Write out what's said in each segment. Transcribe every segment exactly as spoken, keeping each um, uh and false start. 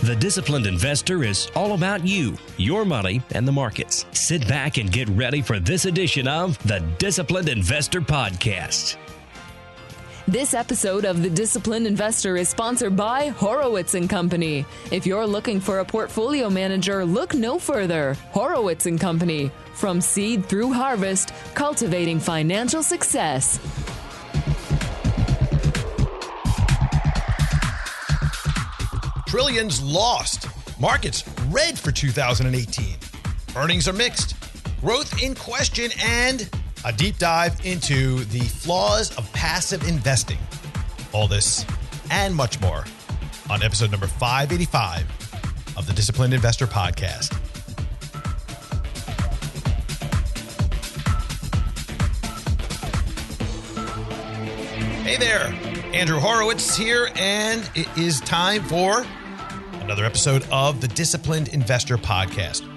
The Disciplined Investor is all about you, your money, and the markets. Sit back and get ready for this edition of the Disciplined Investor Podcast. This episode of The Disciplined Investor is sponsored by Horowitz and Company. If you're looking for a portfolio manager, look no further. Horowitz and Company. From seed through harvest, cultivating financial success. Trillions lost. Markets red for two thousand eighteen. Earnings are mixed. Growth in question, and a deep dive into the flaws of passive investing. All this and much more on episode number five eighty-five of the Disciplined Investor Podcast. Hey there, Andrew Horowitz here, and it is time for another episode of the Disciplined Investor Podcast.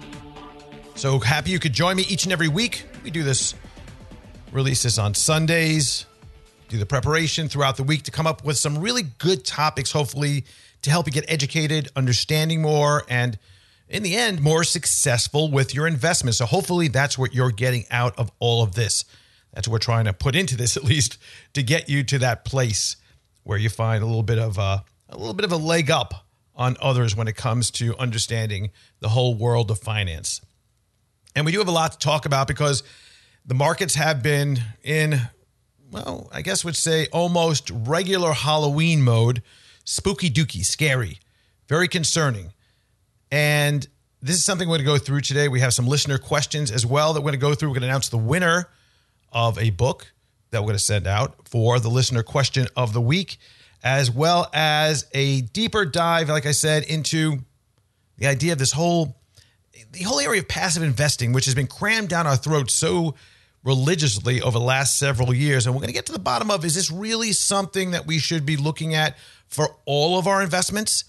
So happy you could join me each and every week. We do this, release this on Sundays, do the preparation throughout the week to come up with some really good topics, hopefully to help you get educated, understanding more, and in the end, more successful with your investments. So hopefully that's what you're getting out of all of this. That's what we're trying to put into this, at least, to get you to that place where you find a little bit of a, a little bit of a leg up on others when it comes to understanding the whole world of finance. And we do have a lot to talk about because the markets have been in, well, I guess would say almost regular Halloween mode, spooky dooky, scary, very concerning. And this is something we're going to go through today. We have some listener questions as well that we're going to go through. We're going to announce the winner of a book that we're going to send out for the listener question of the week, as well as a deeper dive, like I said, into the idea of this whole, the whole area of passive investing, which has been crammed down our throats so religiously over the last several years. And we're going to get to the bottom of, is this really something that we should be looking at for all of our investments?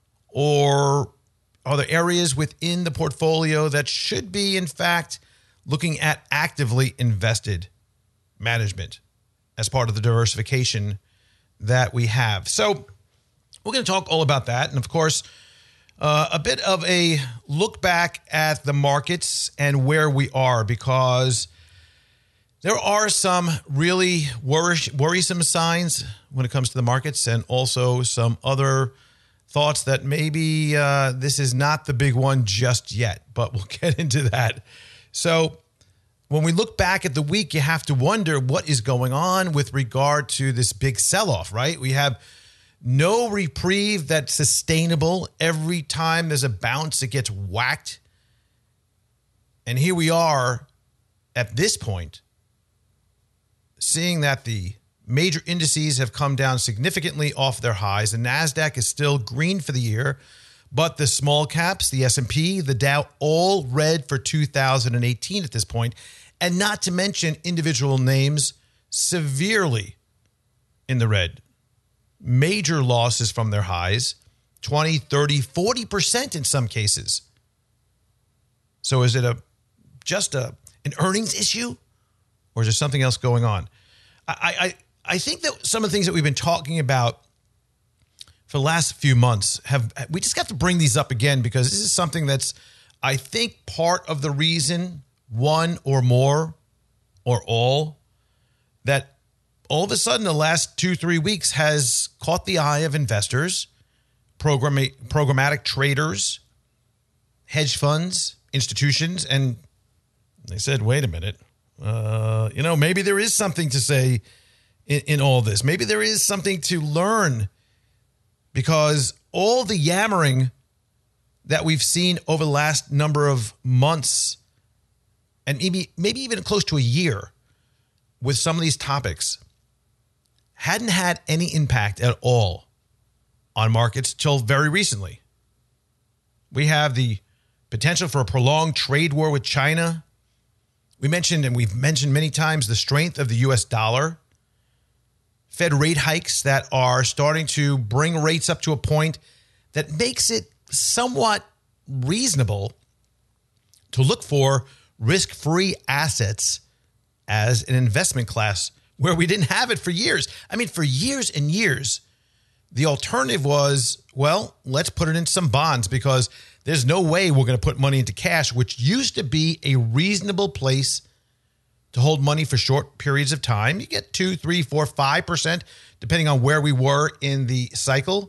Or are there areas within the portfolio that should be, in fact, looking at actively invested management as part of the diversification that we have? So we're going to talk all about that. And of course, uh, a bit of a look back at the markets and where we are, because there are some really worry- worrisome signs when it comes to the markets, and also some other thoughts that maybe uh, this is not the big one just yet, but we'll get into that. So when we look back at the week, you have to wonder what is going on with regard to this big sell-off, right? We have no reprieve that's sustainable. Every time there's a bounce, it gets whacked. And here we are at this point, seeing that the major indices have come down significantly off their highs. The NASDAQ is still green for the year, but the small caps, the S and P, the Dow, all red for two thousand eighteen at this point. And not to mention individual names severely in the red. Major losses from their highs, twenty, thirty, forty percent in some cases. So is it a just a an earnings issue, or is there something else going on? I, I, I think that some of the things that we've been talking about for the last few months have, we just got to bring these up again, because this is something that's, I think, part of the reason, one or more or all, that all of a sudden the last two, three weeks has caught the eye of investors, program, programmatic traders, hedge funds, institutions, and they said, wait a minute, uh, you know, maybe there is something to say in, in all this. Maybe there is something to learn, because all the yammering that we've seen over the last number of months, and maybe maybe even close to a year with some of these topics, hadn't had any impact at all on markets till very recently. We have the potential for a prolonged trade war with China. We mentioned, and we've mentioned many times, the strength of the U S dollar. Fed rate hikes that are starting to bring rates up to a point that makes it somewhat reasonable to look for risk-free assets as an investment class where we didn't have it for years. I mean, for years and years, The alternative was, well, let's put it in some bonds because there's no way we're going to put money into cash, which used to be a reasonable place to hold money for short periods of time. You get two, three, four, five percent, depending on where we were in the cycle.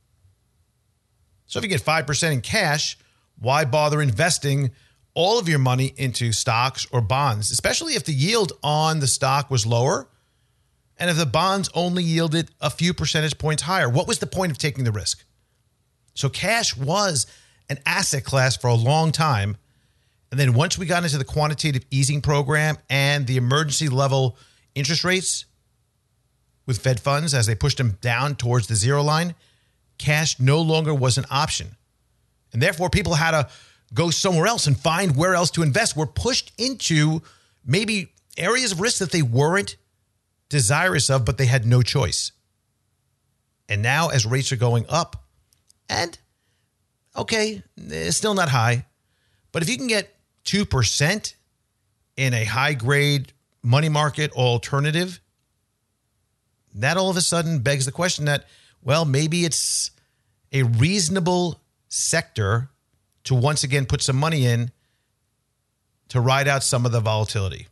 So if you get five percent in cash, why bother investing all of your money into stocks or bonds, especially if the yield on the stock was lower and if the bonds only yielded a few percentage points higher? What was the point of taking the risk? So cash was an asset class for a long time. And then once we got into the quantitative easing program and the emergency level interest rates with Fed funds as they pushed them down towards the zero line, cash no longer was an option. And therefore, people had to go somewhere else and find where else to invest. We're pushed into maybe areas of risk that they weren't desirous of, but they had no choice. And now as rates are going up, and okay, it's still not high, but if you can get two percent in a high-grade money market alternative, that all of a sudden begs the question that, well, maybe it's a reasonable sector to once again put some money in to ride out some of the volatility.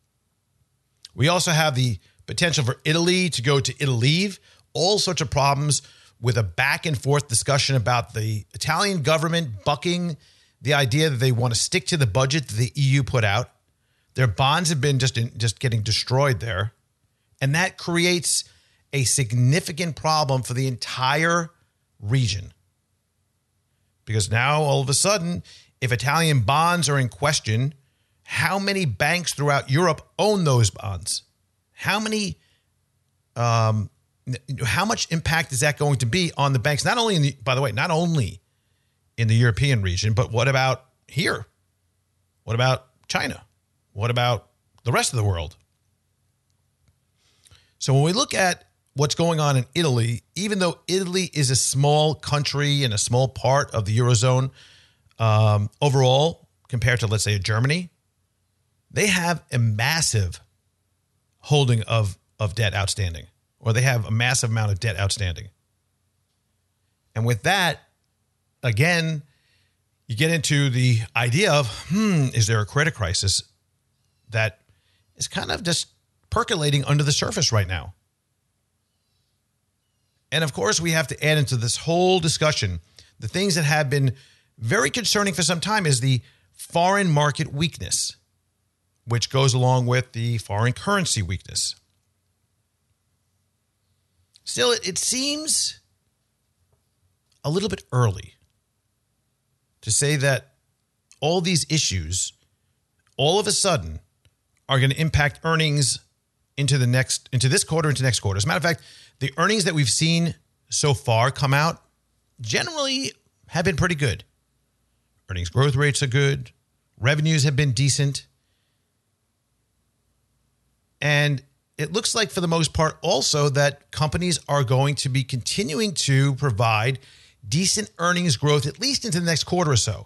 We also have the potential for Italy to go to Italy, all sorts of problems with a back and forth discussion about the Italian government bucking the idea that they want to stick to the budget that the E U put out. Their bonds have been just in, just getting destroyed there. And that creates a significant problem for the entire region. Because now, all of a sudden, if Italian bonds are in question, how many banks throughout Europe own those bonds? How many, um, how much impact is that going to be on the banks? Not only in the, by the way, not only in the European region, but what about here? What about China? What about the rest of the world? So when we look at what's going on in Italy, even though Italy is a small country and a small part of the Eurozone um, overall, compared to, let's say, Germany, they have a massive holding of, of debt outstanding, or they have a massive amount of debt outstanding. And with that, again, you get into the idea of, hmm, is there a credit crisis that is kind of just percolating under the surface right now? And of course, we have to add into this whole discussion the things that have been very concerning for some time is the foreign market weakness, which goes along with the foreign currency weakness. Still, it, it seems a little bit early to say that all these issues all of a sudden are going to impact earnings into the next, into this quarter, into next quarter. As a matter of fact, the earnings that we've seen so far come out generally have been pretty good. Earnings growth rates are good. Revenues have been decent. And it looks like for the most part also that companies are going to be continuing to provide decent earnings growth at least into the next quarter or so.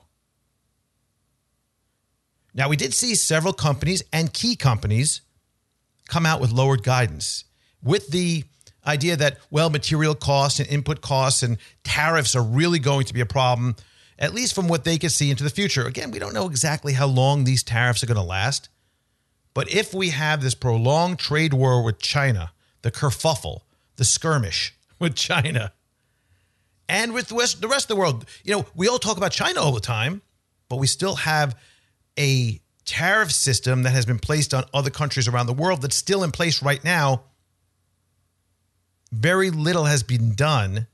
Now, we did see several companies and key companies come out with lowered guidance with the idea that, well, material costs and input costs and tariffs are really going to be a problem, at least from what they can see into the future. Again, we don't know exactly how long these tariffs are going to last. But if we have this prolonged trade war with China, the kerfuffle, the skirmish with China, and with the rest, the rest of the world, you know, we all talk about China all the time, but we still have a tariff system that has been placed on other countries around the world that's still in place right now. Very little has been done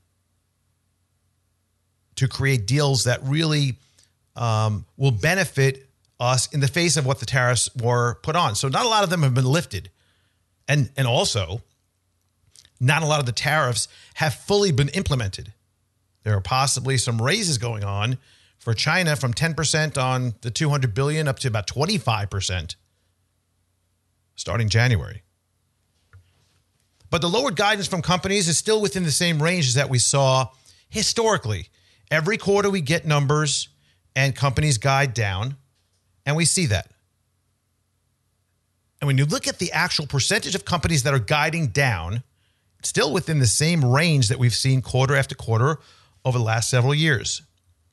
to create deals that really um, will benefit us in the face of what the tariffs were put on. So not a lot of them have been lifted. And, and also, not a lot of the tariffs have fully been implemented. There are possibly some raises going on for China from ten percent on the two hundred billion dollars up to about twenty-five percent starting January. But the lowered guidance from companies is still within the same ranges that we saw historically. Every quarter we get numbers and companies guide down, and we see that. And when you look at the actual percentage of companies that are guiding down, still within the same range that we've seen quarter after quarter over the last several years.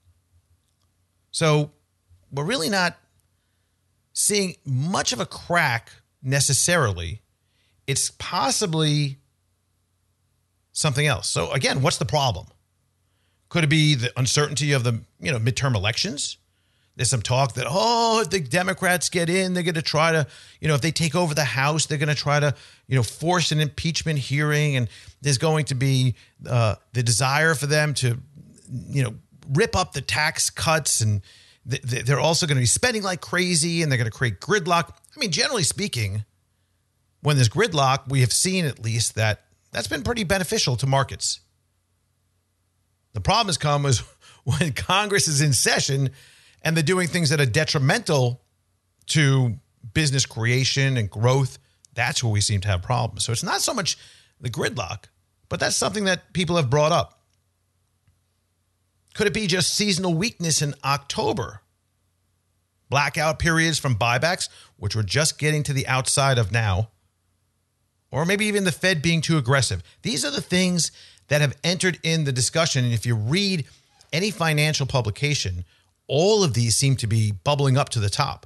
So we're really not seeing much of a crack necessarily. It's possibly something else. So again, what's the problem? Could it be the uncertainty of the, you know, midterm elections? There's some talk that, oh, if the Democrats get in, they're going to try to, you know, if they take over the House, they're going to try to, you know, force an impeachment hearing. And there's going to be uh, the desire for them to, you know, rip up the tax cuts. And th- they're also going to be spending like crazy, and they're going to create gridlock. I mean, generally speaking, when there's gridlock, we have seen at least that that's been pretty beneficial to markets. The problem has come is when Congress is in session and they're doing things that are detrimental to business creation and growth. That's where we seem to have problems. So it's not so much the gridlock, but that's something that people have brought up. Could it be just seasonal weakness in October? Blackout periods from buybacks, which we're just getting to the outside of now. Or maybe even the Fed being too aggressive. These are the things that have entered in the discussion. And if you read any financial publication, all of these seem to be bubbling up to the top.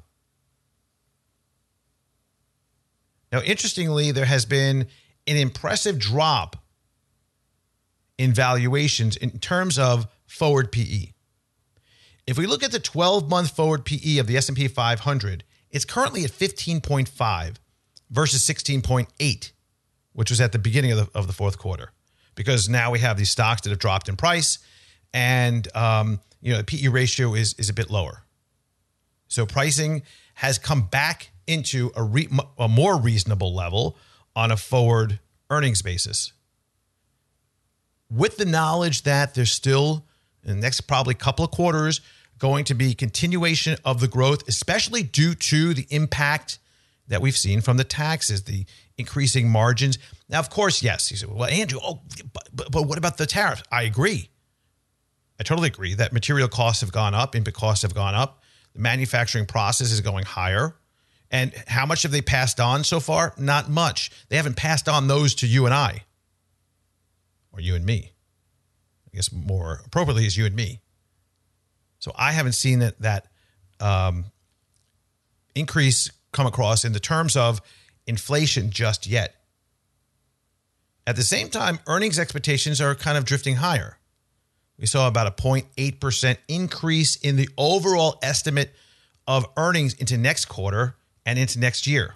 Now, interestingly, there has been an impressive drop in valuations in terms of forward P E. If we look at the twelve-month forward P E of the S and P five hundred, it's currently at fifteen point five versus sixteen point eight, which was at the beginning of the, of the fourth quarter, because now we have these stocks that have dropped in price, and um, you know, the P E ratio is, is a bit lower. So pricing has come back into a, re- a more reasonable level on a forward earnings basis. With the knowledge that there's still, in the next probably couple of quarters, going to be continuation of the growth, especially due to the impact that we've seen from the taxes, the increasing margins. Now, of course, yes. You say, well, Andrew, oh, but, but, but what about the tariffs? I agree. I totally agree that material costs have gone up, input costs have gone up. The manufacturing process is going higher. And how much have they passed on so far? Not much. They haven't passed on those to you and I, or you and me. I guess more appropriately is you and me. So I haven't seen that, that um, increase come across in the terms of inflation just yet. At the same time, earnings expectations are kind of drifting higher. We saw about a zero point eight percent increase in the overall estimate of earnings into next quarter and into next year.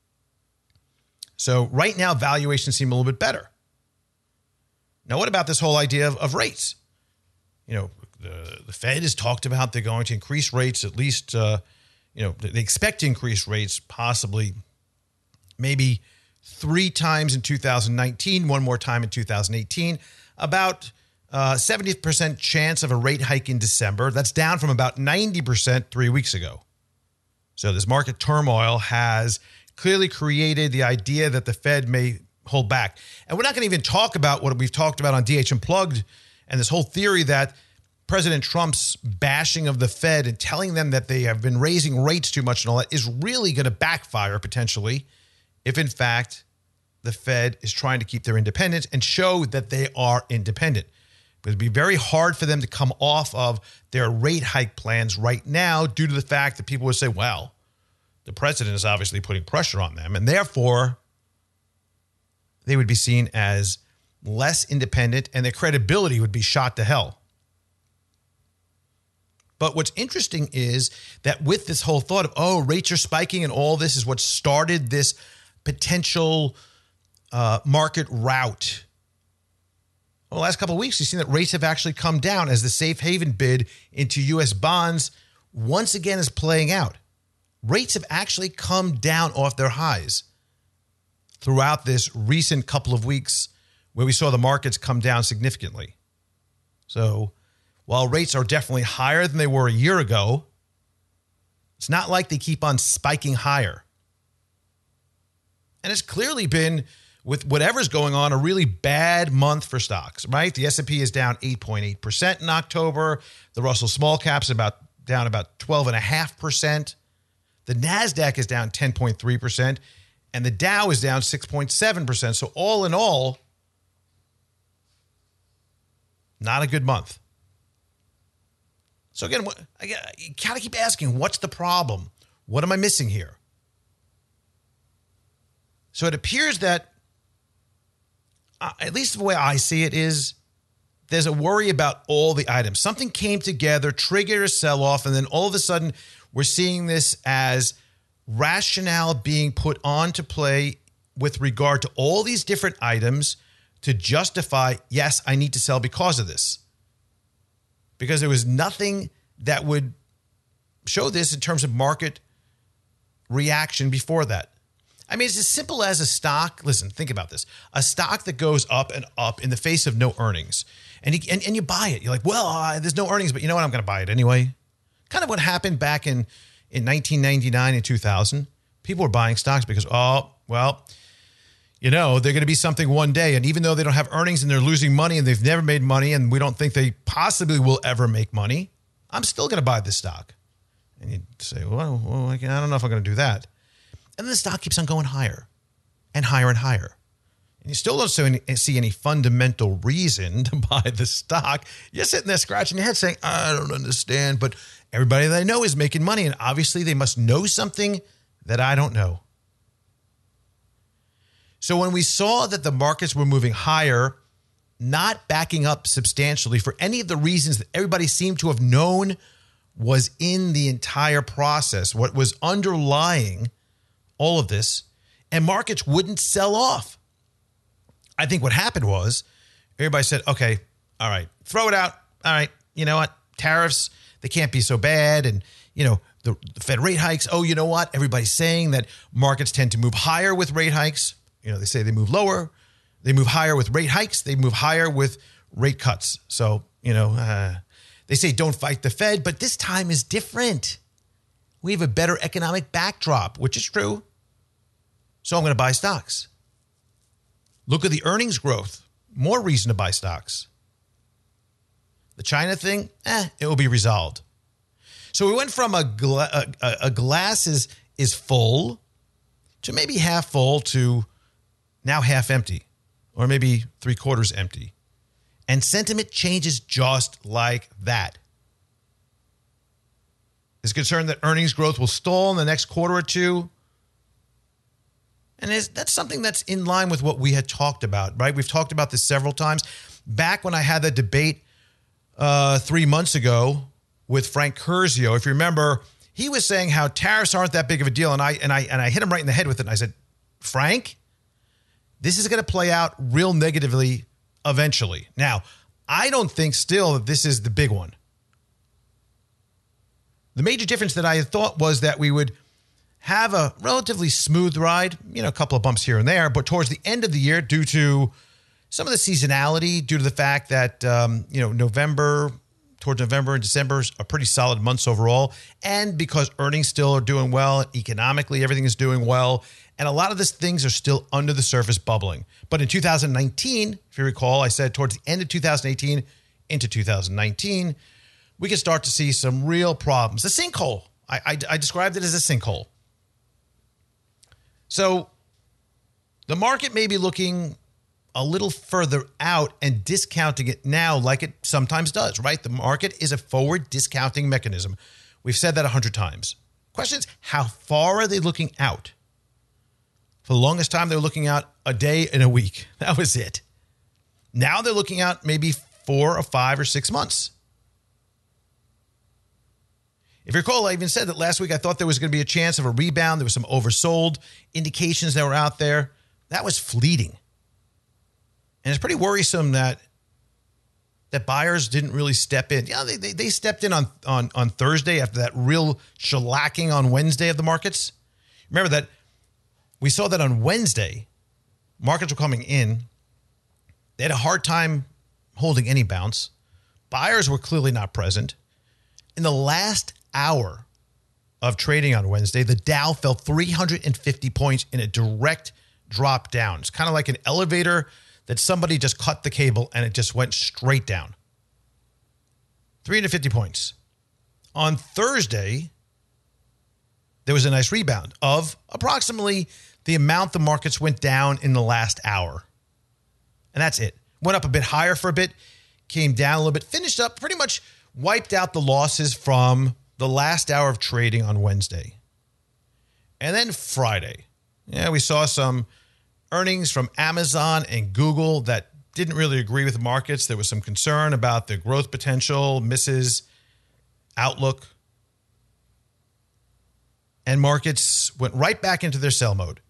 So right now, valuations seem a little bit better. Now, what about this whole idea of, of rates? You know, the, the Fed has talked about they're going to increase rates at least, uh, you know, they expect to increase rates possibly maybe three times in two thousand nineteen, one more time in two thousand eighteen, about Uh, seventy percent chance of a rate hike in December. That's down from about ninety percent three weeks ago. So this market turmoil has clearly created the idea that the Fed may hold back. And we're not going to even talk about what we've talked about on D H Unplugged and this whole theory that President Trump's bashing of the Fed and telling them that they have been raising rates too much and all that is really going to backfire potentially if, in fact, the Fed is trying to keep their independence and show that they are independent. But it'd be very hard for them to come off of their rate hike plans right now due to the fact that people would say, well, the president is obviously putting pressure on them, and therefore they would be seen as less independent and their credibility would be shot to hell. But what's interesting is that with this whole thought of, oh, rates are spiking and all this is what started this potential uh, market rout. Well, the last couple of weeks, you've seen that rates have actually come down as the safe haven bid into U S bonds once again is playing out. Rates have actually come down off their highs throughout this recent couple of weeks where we saw the markets come down significantly. So while rates are definitely higher than they were a year ago, it's not like they keep on spiking higher. And it's clearly been, with whatever's going on, a really bad month for stocks, right? The S and P is down eight point eight percent in October. The Russell Small Cap's about down about twelve point five percent. The NASDAQ is down ten point three percent. And the Dow is down six point seven percent. So all in all, Not a good month. So again, I you kind of keep asking, what's the problem? What am I missing here? So it appears that, uh, at least the way I see it is, there's a worry about all the items. Something came together, triggered a sell-off, and then all of a sudden we're seeing this as rationale being put onto play with regard to all these different items to justify, yes, I need to sell because of this. Because there was nothing that would show this in terms of market reaction before that. I mean, it's as simple as a stock. Listen, think about this. A stock that goes up and up in the face of no earnings. And you, and, and you buy it. You're like, well, uh, there's no earnings, but you know what? I'm going to buy it anyway. Kind of what happened back in, in nineteen ninety-nine and two thousand. People were buying stocks because, oh, well, you know, they're going to be something one day. And even though they don't have earnings and they're losing money and they've never made money and we don't think they possibly will ever make money, I'm still going to buy this stock. And you say, well, well, I don't know if I'm going to do that. And then the stock keeps on going higher and higher and higher. And you still don't see any fundamental reason to buy the stock. You're sitting there scratching your head saying, I don't understand. But everybody that I know is making money. And obviously they must know something that I don't know. So when we saw that the markets were moving higher, not backing up substantially for any of the reasons that everybody seemed to have known was in the entire process, what was underlying all of this, and markets wouldn't sell off. I think what happened was everybody said, okay, all right, throw it out. All right, you know what? Tariffs, they can't be so bad. And, you know, the, the Fed rate hikes. Oh, you know what? Everybody's saying that markets tend to move higher with rate hikes. You know, they say they move lower. They move higher with rate hikes. They move higher with rate cuts. So, you know, uh, they say don't fight the Fed, but this time is different. We have a better economic backdrop, which is true. So I'm going to buy stocks. Look at the earnings growth. More reason to buy stocks. The China thing, eh, it will be resolved. So we went from a, gla- a, a glass is, is full to maybe half full to now half empty, or maybe three quarters empty. And sentiment changes just like that. There's concern that earnings growth will stall in the next quarter or two. And that's something that's in line with what we had talked about, right? We've talked about this several times. Back when I had that debate uh, three months ago with Frank Curzio, if you remember, he was saying how tariffs aren't that big of a deal. And I and I and I hit him right in the head with it. And I said, Frank, this is going to play out real negatively eventually. Now, I don't think still that this is the big one. The major difference that I had thought was that we would have a relatively smooth ride, you know, a couple of bumps here and there, but towards the end of the year, due to some of the seasonality, due to the fact that, um, you know, November, towards November and December are pretty solid months overall, and because earnings still are doing well, economically, everything is doing well, and a lot of these things are still under the surface bubbling. But in two thousand nineteen, if you recall, I said towards the end of two thousand eighteen into two thousand nineteen, we can start to see some real problems. The sinkhole, I, I, I described it as a sinkhole. So the market may be looking a little further out and discounting it now like it sometimes does, right? The market is a forward discounting mechanism. We've said that a hundred times. Question is, how far are they looking out? For the longest time, they were looking out a day and a week. That was it. Now they're looking out maybe four or five or six months. If you recall, I even said that last week I thought there was going to be a chance of a rebound. There was some oversold indications that were out there. That was fleeting. And it's pretty worrisome that that buyers didn't really step in. Yeah, they, they, they stepped in on, on, on Thursday after that real shellacking on Wednesday of the markets. Remember that we saw that on Wednesday, markets were coming in. They had a hard time holding any bounce. Buyers were clearly not present. In the last hour of trading on Wednesday, the Dow fell three hundred fifty points in a direct drop down. It's kind of like an elevator that somebody just cut the cable and it just went straight down. three hundred fifty points. On Thursday, there was a nice rebound of approximately the amount the markets went down in the last hour. And that's it. Went up a bit higher for a bit, came down a little bit, finished up, pretty much wiped out the losses from the last hour of trading on Wednesday. And then Friday, yeah, we saw some earnings from Amazon and Google that didn't really agree with the markets. There was some concern about the growth potential, misses, outlook. And markets went right back into their sell mode.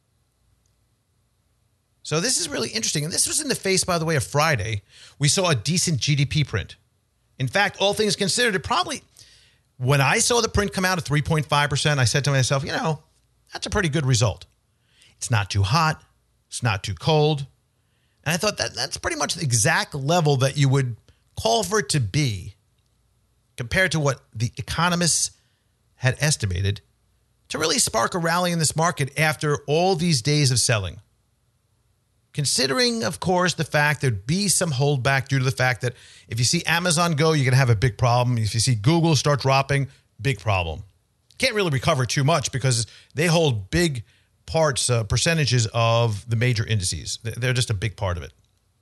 So this is really interesting. And this was in the face, by the way, of Friday. We saw a decent G D P print. In fact, all things considered, it probably, when I saw the print come out at three point five percent, I said to myself, you know, that's a pretty good result. It's not too hot. It's not too cold. And I thought that that's pretty much the exact level that you would call for it to be compared to what the economists had estimated to really spark a rally in this market after all these days of selling. Considering, of course, the fact there'd be some holdback due to the fact that if you see Amazon go, you're going to have a big problem. If you see Google start dropping, big problem. Can't really recover too much because they hold big parts, uh, percentages of the major indices. They're just a big part of it.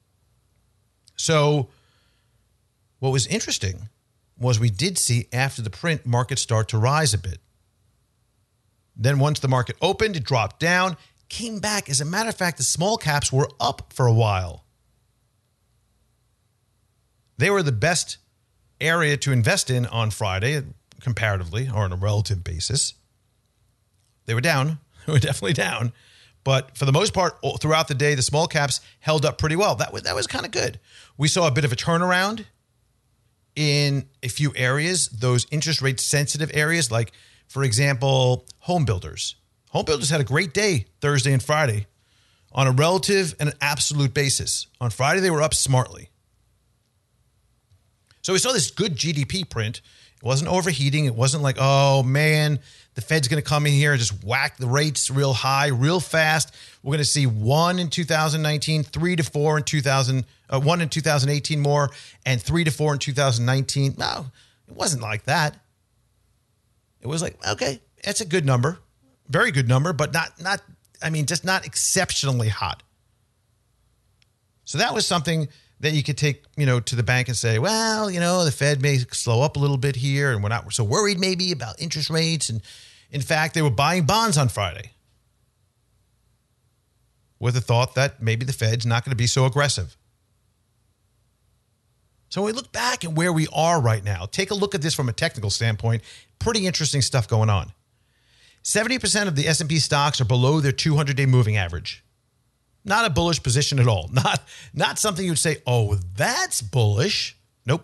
So what was interesting was we did see after the print, markets start to rise a bit. Then once the market opened, it dropped down, came back. As a matter of fact, the small caps were up for a while. They were the best area to invest in on Friday, comparatively, or on a relative basis. They were down. They were definitely down. But for the most part, throughout the day, the small caps held up pretty well. That was, that was kind of good. We saw a bit of a turnaround in a few areas, those interest rate sensitive areas, like, for example, home builders. Home builders had a great day Thursday and Friday on a relative and an absolute basis. On Friday, they were up smartly. So we saw this good G D P print. It wasn't overheating. It wasn't like, oh, man, the Fed's going to come in here and just whack the rates real high, real fast. We're going to see one in two thousand nineteen, three to four in two thousand, uh, one in two thousand eighteen more, and three to four in two thousand nineteen. No, it wasn't like that. It was like, okay, that's a good number. Very good number, but not, not, I mean, just not exceptionally hot. So that was something that you could take, you know, to the bank and say, well, you know, the Fed may slow up a little bit here, and we're not so worried maybe about interest rates. And in fact, they were buying bonds on Friday with the thought that maybe the Fed's not going to be so aggressive. So when we look back at where we are right now, take a look at this from a technical standpoint. Pretty interesting stuff going on. seventy percent of the S and P stocks are below their two hundred day moving average. Not a bullish position at all. Not, not something you would say, oh, that's bullish. Nope.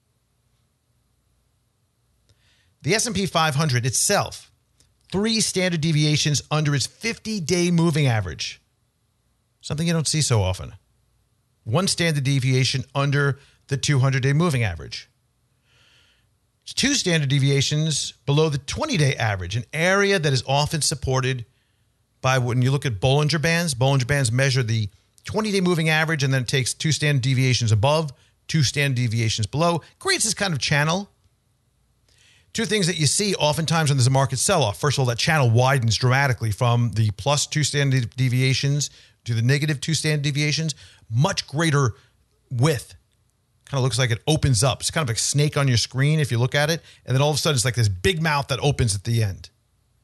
The S and P five hundred itself, three standard deviations under its fifty day moving average. Something you don't see so often. One standard deviation under the two hundred day moving average. It's two standard deviations below the twenty day average, an area that is often supported by when you look at Bollinger Bands. Bollinger Bands measure the twenty day moving average, and then it takes two standard deviations above, two standard deviations below, creates this kind of channel. Two things that you see oftentimes when there's a market sell-off. First of all, that channel widens dramatically from the plus two standard deviations to the negative two standard deviations. Much greater width. Kind of looks like it opens up. It's kind of like a snake on your screen if you look at it. And then all of a sudden, it's like this big mouth that opens at the end.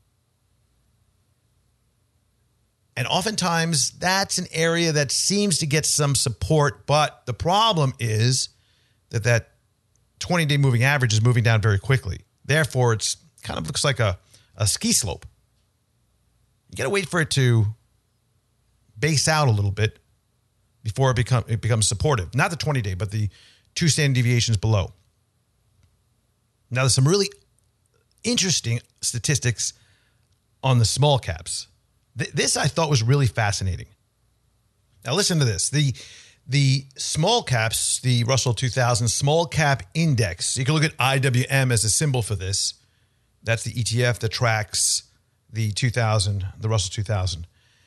And oftentimes, that's an area that seems to get some support. But the problem is that that twenty day moving average is moving down very quickly. Therefore, it's kind of looks like a, a ski slope. You got to wait for it to base out a little bit before it, become, it becomes supportive. Not the twenty day, but the two standard deviations below. Now, there's some really interesting statistics on the small caps. Th- this I thought was really fascinating. Now, listen to this. The, the small caps, the Russell two thousand Small Cap Index, you can look at I W M as a symbol for this. That's the E T F that tracks the two thousand, the Russell two thousand.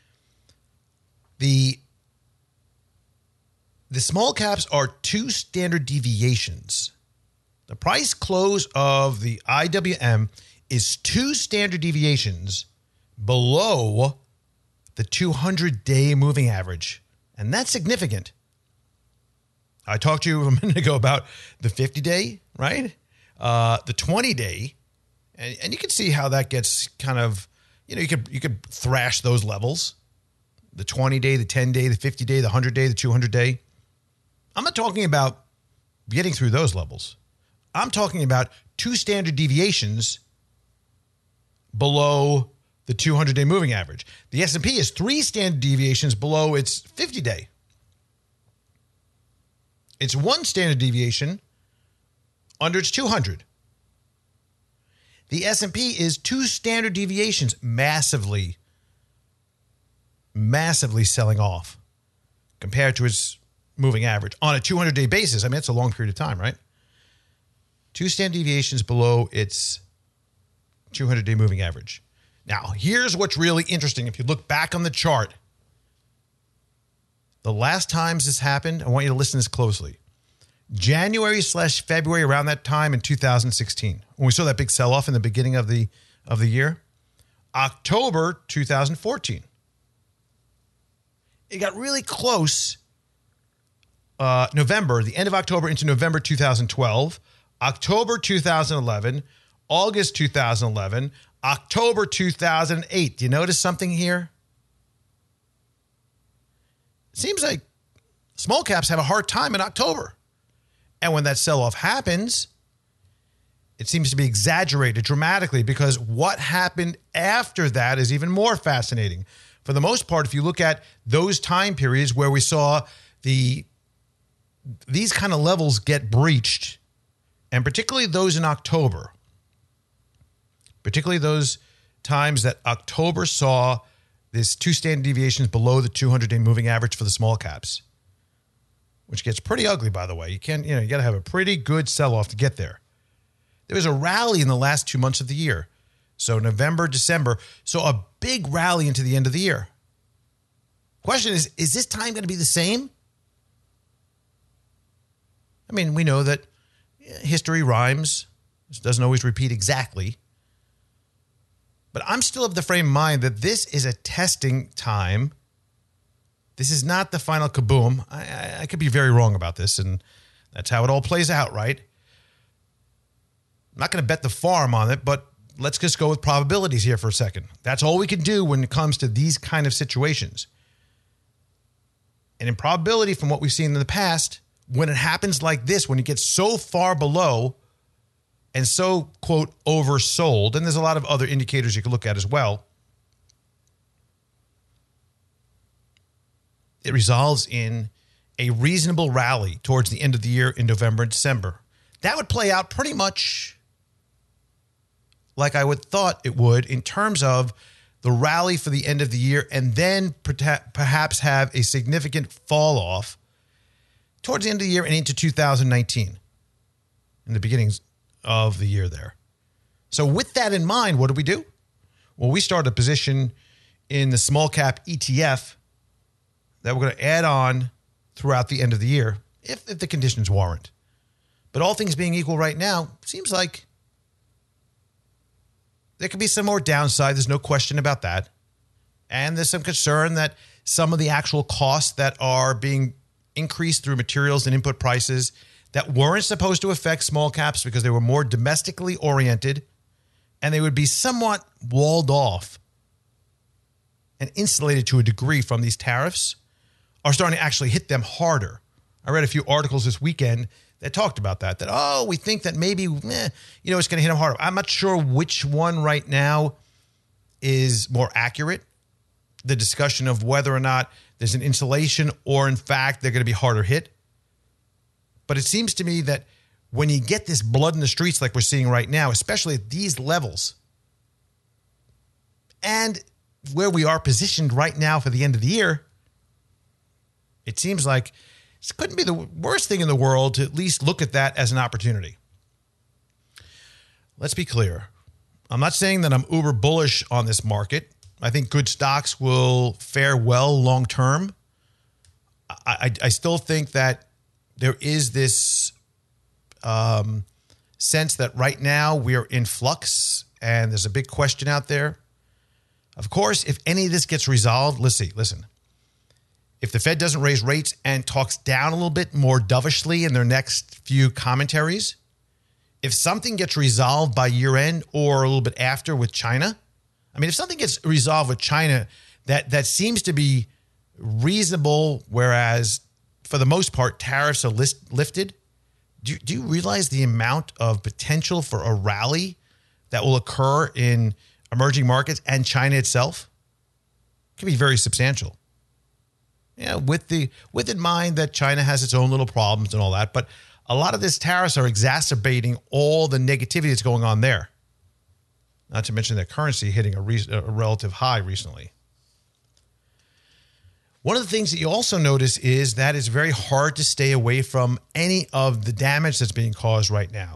The The small caps are two standard deviations. The price close of the I W M is two standard deviations below the two hundred day moving average. And that's significant. I talked to you a minute ago about the fifty-day, right? Uh, the twenty-day, and, and you can see how that gets kind of, you know, you could you could thrash those levels. The twenty-day, the ten-day, the fifty-day, the one hundred-day, the two hundred-day. I'm not talking about getting through those levels. I'm talking about two standard deviations below the two hundred-day moving average. The S and P is three standard deviations below its fifty-day. It's one standard deviation under its two hundred. The S and P is two standard deviations massively, massively selling off compared to its moving average on a two hundred-day basis. I mean, it's a long period of time, right? Two standard deviations below its two hundred-day moving average. Now, here's what's really interesting. If you look back on the chart, the last times this happened, I want you to listen to this closely. January slash February, around that time in two thousand sixteen, when we saw that big sell-off in the beginning of the of the year. October two thousand fourteen. It got really close. Uh, November, the end of October into November two thousand twelve, October two thousand eleven, August two thousand eleven, October two thousand eight. Do you notice something here? It seems like small caps have a hard time in October. And when that sell-off happens, it seems to be exaggerated dramatically because what happened after that is even more fascinating. For the most part, if you look at those time periods where we saw the these kind of levels get breached, and particularly those in October, particularly those times that October saw this two standard deviations below the two hundred-day moving average for the small caps, which gets pretty ugly, by the way. You can't, you know, you got to have a pretty good sell-off to get there. There was a rally in the last two months of the year. So November, December, so a big rally into the end of the year. Question is, is this time going to be the same? I mean, we know that history rhymes. It doesn't always repeat exactly. But I'm still of the frame of mind that this is a testing time. This is not the final kaboom. I, I, I could be very wrong about this, and that's how it all plays out, right? I'm not going to bet the farm on it, but let's just go with probabilities here for a second. That's all we can do when it comes to these kind of situations. And in probability, from what we've seen in the past, when it happens like this, when it gets so far below and so, quote, oversold, and there's a lot of other indicators you can look at as well, it resolves in a reasonable rally towards the end of the year in November and December. That would play out pretty much like I would thought it would in terms of the rally for the end of the year, and then perhaps have a significant fall off towards the end of the year and into two thousand nineteen, in the beginnings of the year there. So with that in mind, what do we do? Well, we start a position in the small cap E T F that we're going to add on throughout the end of the year if, if the conditions warrant. But all things being equal right now, seems like there could be some more downside. There's no question about that. And there's some concern that some of the actual costs that are being increased through materials and input prices that weren't supposed to affect small caps because they were more domestically oriented, and they would be somewhat walled off and insulated to a degree from these tariffs, are starting to actually hit them harder. I read a few articles this weekend that talked about that, that, oh, we think that maybe, eh, you know, it's going to hit them harder. I'm not sure which one right now is more accurate, the discussion of whether or not there's an insulation or, in fact, they're going to be harder hit. But it seems to me that when you get this blood in the streets like we're seeing right now, especially at these levels, and where we are positioned right now for the end of the year, it seems like it couldn't be the worst thing in the world to at least look at that as an opportunity. Let's be clear. I'm not saying that I'm uber bullish on this market. I think good stocks will fare well long term. I, I, I still think that there is this um, sense that right now we are in flux and there's a big question out there. Of course, if any of this gets resolved, let's see, listen. if the Fed doesn't raise rates and talks down a little bit more dovishly in their next few commentaries, if something gets resolved by year end or a little bit after with China, I mean, if something gets resolved with China that, that seems to be reasonable, whereas for the most part, tariffs are list, lifted, do, do you realize the amount of potential for a rally that will occur in emerging markets and China itself? It can be very substantial. Yeah, with the with in mind that China has its own little problems and all that, but a lot of these tariffs are exacerbating all the negativity that's going on there. Not to mention their currency hitting a, re- a relative high recently. One of the things that you also notice is that it's very hard to stay away from any of the damage that's being caused right now.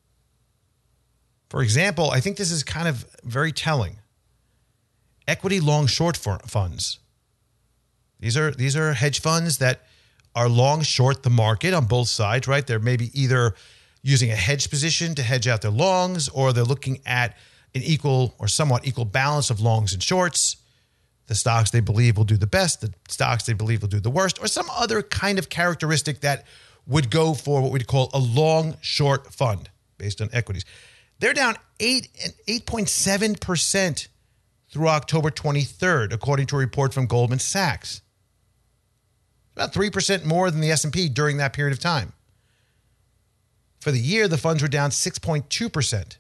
For example, I think this is kind of very telling. Equity long short funds. These are these are hedge funds that are long short the market on both sides, right? They're maybe either using a hedge position to hedge out their longs, or they're looking at an equal or somewhat equal balance of longs and shorts. The stocks they believe will do the best, the stocks they believe will do the worst, or some other kind of characteristic that would go for what we'd call a long short fund based on equities. They're down eight and eight point seven percent through October twenty-third, according to a report from Goldman Sachs. About three percent more than the S and P during that period of time. For the year, the funds were down six point two percent.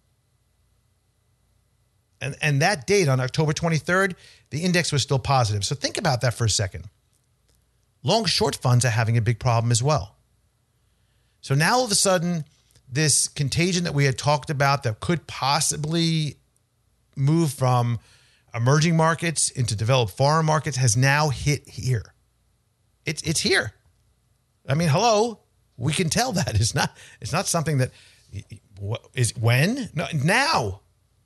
And, and that date on October twenty-third, the index was still positive. So think about that for a second. Long short funds are having a big problem as well. So now all of a sudden, this contagion that we had talked about that could possibly move from emerging markets into developed foreign markets has now hit here. It's it's here. I mean, hello, we can tell that. It's not it's not something that is when? No, now.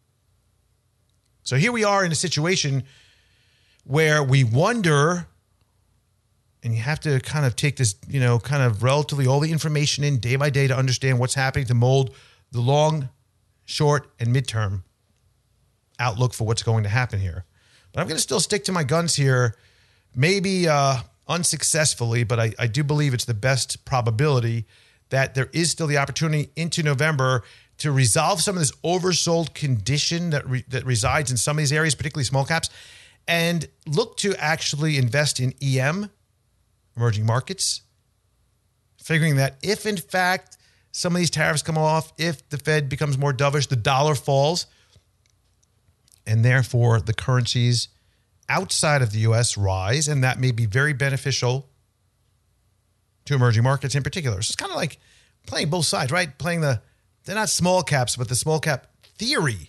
So here we are in a situation where we wonder, and you have to kind of take this, you know, kind of relatively all the information in day by day to understand what's happening to mold the long, short, and midterm outlook for what's going to happen here. But I'm going to still stick to my guns here, maybe uh, unsuccessfully, but I, I do believe it's the best probability that there is still the opportunity into November to resolve some of this oversold condition that re, that resides in some of these areas, particularly small caps, and look to actually invest in E M, emerging markets, figuring that if, in fact, some of these tariffs come off, if the Fed becomes more dovish, the dollar falls, and therefore the currencies outside of the U S rise, and that may be very beneficial to emerging markets in particular. So it's kind of like playing both sides, right? Playing the, they're not small caps, but the small cap theory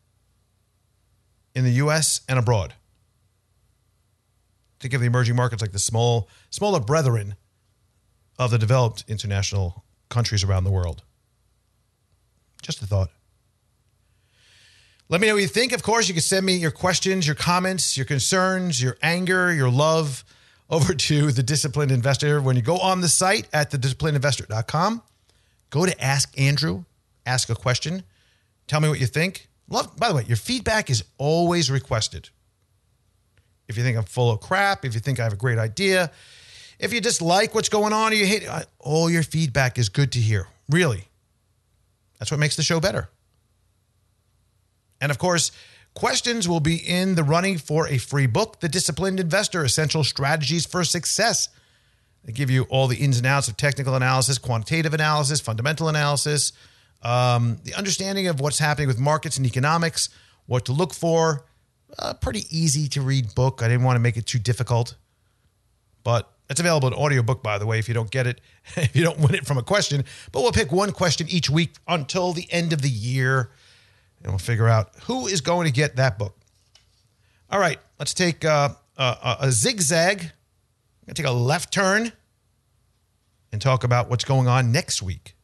in the U S and abroad. Think of the emerging markets like the small, smaller brethren of the developed international countries around the world. Just a thought. Let me know what you think. Of course, you can send me your questions, your comments, your concerns, your anger, your love over to The Disciplined Investor. When you go on the site at the disciplined investor dot com, go to Ask Andrew, ask a question, tell me what you think. Love, by the way, your feedback is always requested. If you think I'm full of crap, if you think I have a great idea, if you just like what's going on or you hate it, all your feedback is good to hear. Really. That's what makes the show better. And of course, questions will be in the running for a free book, The Disciplined Investor, Essential Strategies for Success. They give you all the ins and outs of technical analysis, quantitative analysis, fundamental analysis, um, the understanding of what's happening with markets and economics, what to look for. A pretty easy to read book. I didn't want to make it too difficult, but it's available in audiobook, by the way, if you don't get it, if you don't win it from a question. But we'll pick one question each week until the end of the year, and we'll figure out who is going to get that book. All right, let's take uh, a, a zigzag. I'm going to take a left turn and talk about what's going on next week.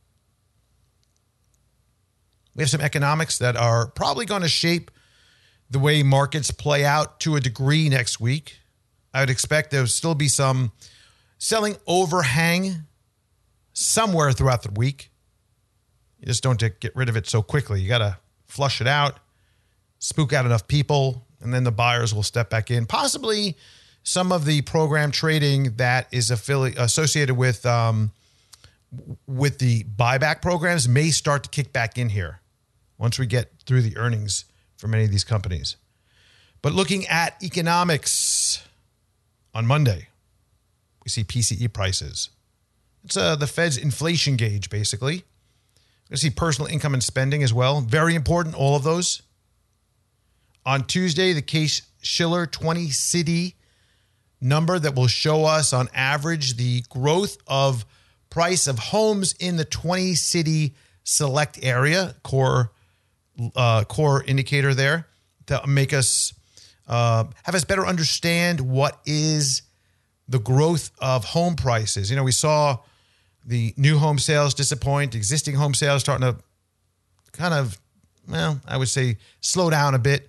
We have some economics that are probably going to shape the way markets play out to a degree next week. I would expect there will still be some selling overhang somewhere throughout the week. You just don't get rid of it so quickly. You got to flush it out, spook out enough people, and then the buyers will step back in, possibly some of the program trading that is affili- associated with um, with the buyback programs may start to kick back in here once we get through the earnings for many of these companies. But looking at economics on Monday, we see P C E prices. It's uh, the Fed's inflation gauge, basically. We're going to see personal income and spending as well. Very important, all of those. On Tuesday, the Case-Shiller twenty-city number that will show us, on average, the growth of price of homes in the twenty-city select area, core uh, core indicator there, to make us uh, have us better understand what is the growth of home prices. You know, we saw the new home sales disappoint, existing home sales starting to kind of, well, I would say slow down a bit.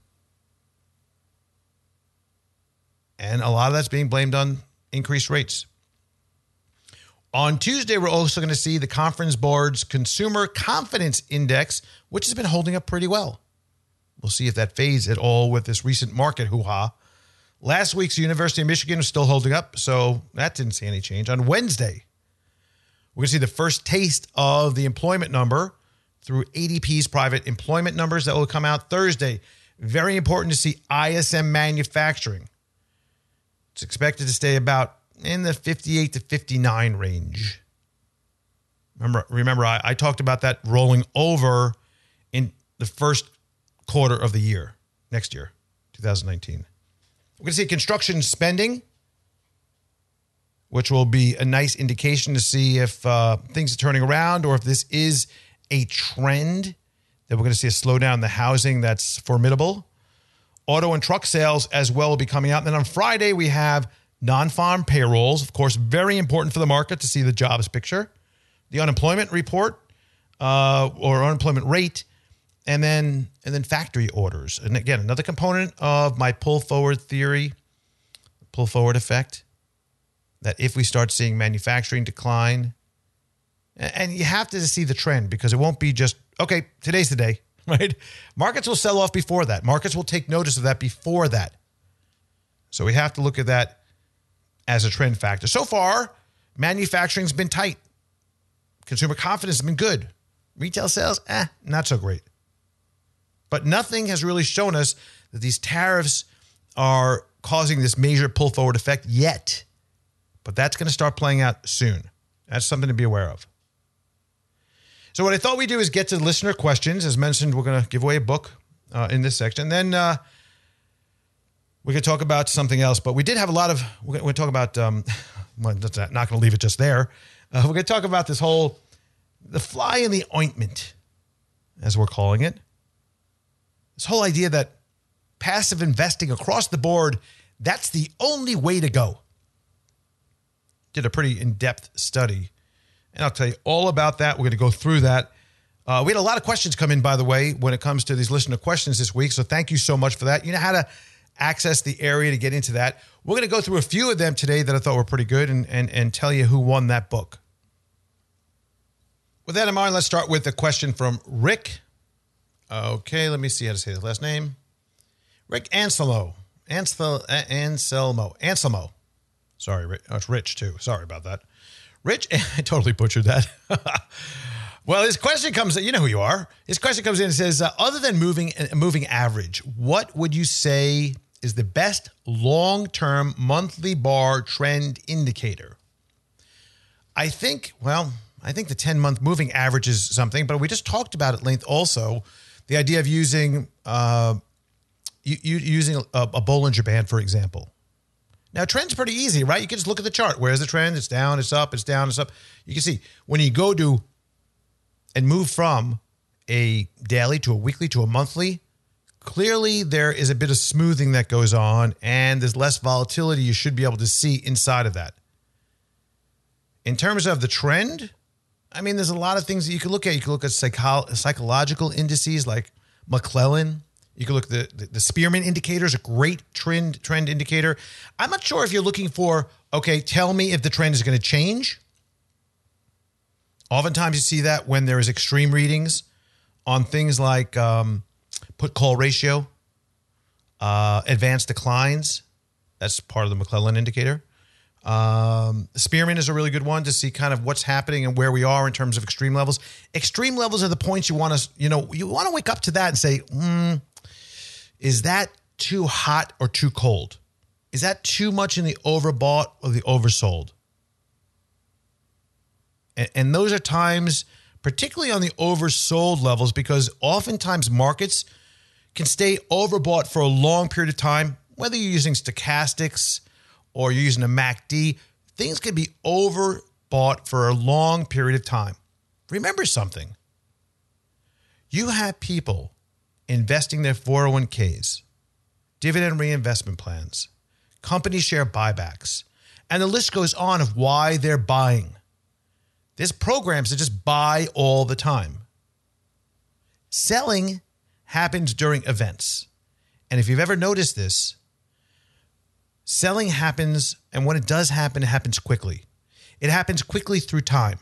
And a lot of that's being blamed on increased rates. On Tuesday, we're also going to see the Conference Board's Consumer Confidence Index, which has been holding up pretty well. We'll see if that fades at all with this recent market hoo-ha. Last week's University of Michigan was still holding up, so that didn't see any change. On Wednesday, we're going to see the first taste of the employment number through A D P's private employment numbers that will come out Thursday. Very important to see I S M manufacturing. It's expected to stay about in the fifty-eight to fifty-nine range. Remember, remember I, I talked about that rolling over in the first quarter of the year, next year, twenty nineteen. We're going to see construction spending, which will be a nice indication to see if uh, things are turning around or if this is a trend that we're going to see a slowdown in the housing that's formidable. Auto and truck sales as well will be coming out. And then on Friday, we have non-farm payrolls. Of course, very important for the market to see the jobs picture. The unemployment report uh, or unemployment rate, and then and then factory orders. And again, another component of my pull forward theory, pull forward effect, that if we start seeing manufacturing decline, and you have to see the trend because it won't be just, okay, today's the day. Right? Markets will sell off before that. Markets will take notice of that before that. So we have to look at that as a trend factor. So far, manufacturing's been tight. Consumer confidence has been good. Retail sales, eh, not so great. But nothing has really shown us that these tariffs are causing this major pull forward effect yet. But that's going to start playing out soon. That's something to be aware of. So what I thought we'd do is get to listener questions. As mentioned, we're going to give away a book uh, in this section. Then uh, we could talk about something else. But we did have a lot of, we're going to talk about, um, well, that's not, not going to leave it just there. Uh, we're going to talk about this whole, the fly in the ointment, as we're calling it. This whole idea that passive investing across the board, that's the only way to go. Did a pretty in-depth study. And I'll tell you all about that. We're going to go through that. Uh, we had a lot of questions come in, by the way, when it comes to these listener questions this week. So thank you so much for that. You know how to access the area to get into that. We're going to go through a few of them today that I thought were pretty good and, and, and tell you who won that book. With that in mind, let's start with a question from Rick. Okay, let me see how to say his last name. Rick Anselmo. Ansel, Anselmo. Anselmo. Sorry, Rich. Oh, it's Rich, too. Sorry about that. Rich, I totally butchered that. Well, his question comes, you know who you are. His question comes in and says, uh, other than moving moving average, what would you say is the best long-term monthly bar trend indicator? I think, well, I think the ten-month moving average is something, but we just talked about at length also, the idea of using uh, you, you, using a, a Bollinger Band, for example. Now, trend's pretty easy, right? You can just look at the chart. Where's the trend? It's down, it's up, it's down, it's up. You can see when you go to and move from a daily to a weekly to a monthly, clearly there is a bit of smoothing that goes on and there's less volatility you should be able to see inside of that. In terms of the trend, I mean, there's a lot of things that you can look at. You can look at psycho- psychological indices like McClellan. You can look at the, the, the Spearman indicator is a great trend trend indicator. I'm not sure if you're looking for, okay, tell me if the trend is going to change. Oftentimes you see that when there is extreme readings on things like um, put-call ratio, uh, advanced declines. That's part of the McClellan indicator. Um, Spearman is a really good one to see kind of what's happening and where we are in terms of extreme levels. Extreme levels are the points you want to, you know, you want to wake up to that and say, mm, is that too hot or too cold? Is that too much in the overbought or the oversold? And, and those are times, particularly on the oversold levels, because oftentimes markets can stay overbought for a long period of time, whether you're using stochastics or you're using a M A C D, things can be overbought for a long period of time. Remember something. You have people investing their four oh one k's, dividend reinvestment plans, company share buybacks, and the list goes on of why they're buying. There's programs that just buy all the time. Selling happens during events. And if you've ever noticed this, selling happens, and when it does happen, it happens quickly. It happens quickly through time.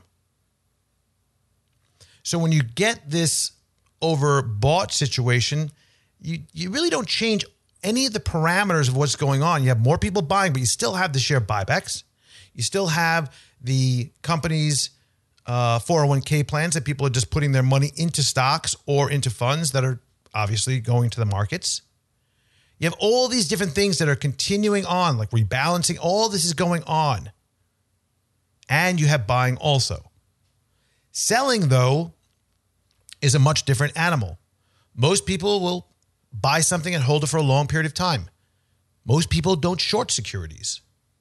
So when you get this overbought situation, you, you really don't change any of the parameters of what's going on. You have more people buying, but you still have the share buybacks. You still have the company's uh, four oh one k plans that people are just putting their money into stocks or into funds that are obviously going to the markets. You have all these different things that are continuing on, like rebalancing. All this is going on. And you have buying also. Selling, though, is a much different animal. Most people will buy something and hold it for a long period of time. Most people don't short securities.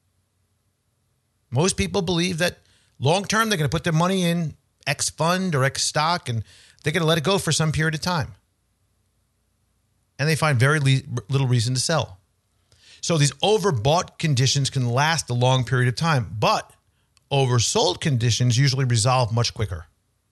Most people believe that long-term they're going to put their money in X fund or X stock and they're going to let it go for some period of time. And they find very le- little reason to sell. So these overbought conditions can last a long period of time, but oversold conditions usually resolve much quicker.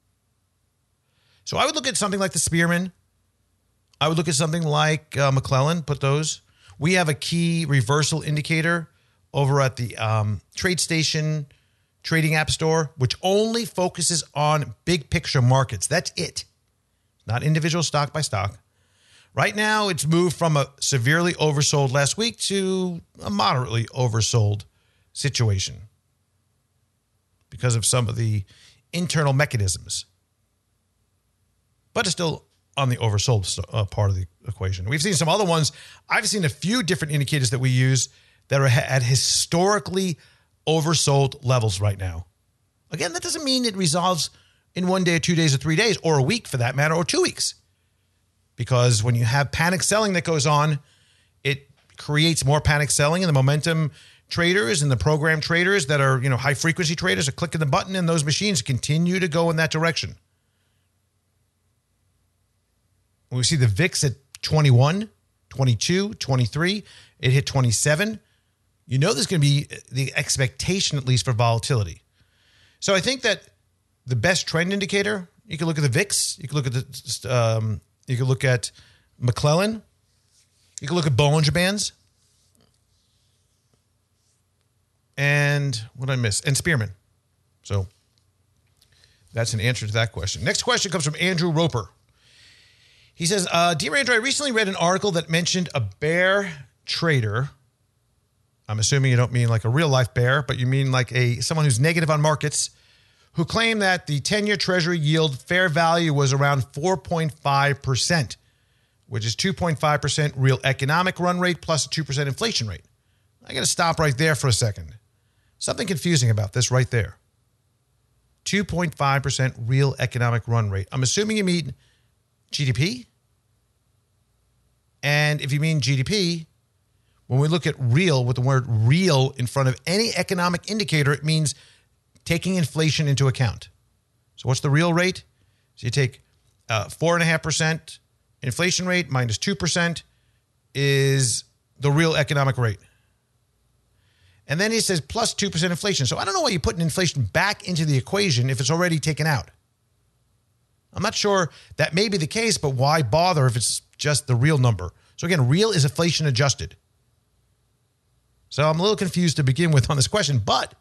So I would look at something like the Spearman. I would look at something like uh, McClellan, put those. We have a key reversal indicator over at the um, TradeStation trading app store, which only focuses on big picture markets. That's it. Not individual stock by stock. Right now, it's moved from a severely oversold last week to a moderately oversold situation because of some of the internal mechanisms. But it's still on the oversold uh, part of the equation. We've seen some other ones. I've seen a few different indicators that we use that are at historically oversold levels right now. Again, that doesn't mean it resolves in one day or two days or three days or a week for that matter or two weeks. Because when you have panic selling that goes on, it creates more panic selling, and the momentum traders and the program traders that are, you know, high frequency traders are clicking the button and those machines continue to go in that direction. When we see the V I X at twenty-one, twenty-two, twenty-three, it hit twenty-seven. You know there's going to be the expectation, at least, for volatility. So I think that the best trend indicator, you can look at the V I X, you can look at the, um, you can look at McClellan, you can look at Bollinger Bands, and what did I miss? And Spearman. So that's an answer to that question. Next question comes from Andrew Roper. He says, uh, Dear Andrew, I recently read an article that mentioned a bear trader. I'm assuming you don't mean like a real life bear, but you mean like a someone who's negative on markets, who claimed that the ten-year Treasury yield fair value was around four point five percent, which is two point five percent real economic run rate plus a two percent inflation rate. I got to stop right there for a second. Something confusing about this right there. two point five percent real economic run rate. I'm assuming you mean G D P. And if you mean G D P, when we look at real with the word real in front of any economic indicator, it means taking inflation into account. So what's the real rate? So you take uh, four point five percent inflation rate minus two percent is the real economic rate. And then he says plus two percent inflation. So I don't know why you're putting inflation back into the equation if it's already taken out. I'm not sure that may be the case, but why bother if it's just the real number? So again, real is inflation adjusted. So I'm a little confused to begin with on this question, but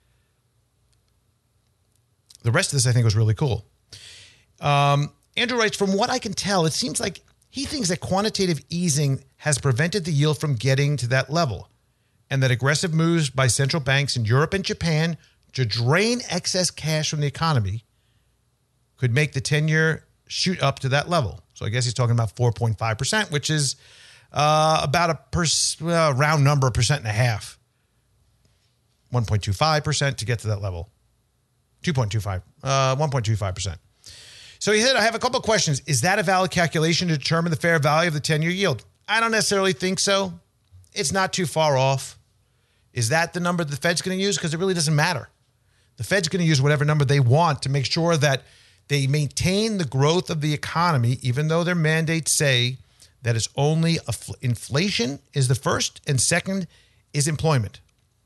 the rest of this I think was really cool. Um, Andrew writes, from what I can tell, it seems like he thinks that quantitative easing has prevented the yield from getting to that level. and that aggressive moves by central banks in Europe and Japan to drain excess cash from the economy could make the ten-year shoot up to that level. So I guess he's talking about four point five percent, which is uh, about a pers- uh, round number, a percent and a half. one point two five percent to get to that level. two point two five, uh, one point two five percent. So he said, I have a couple of questions. Is that a valid calculation to determine the fair value of the ten-year yield? I don't necessarily think so. It's not too far off. Is that the number the Fed's going to use? Because it really doesn't matter. The Fed's going to use whatever number they want to make sure that they maintain the growth of the economy, even though their mandates say that it's only a fl- inflation is the first and second is employment.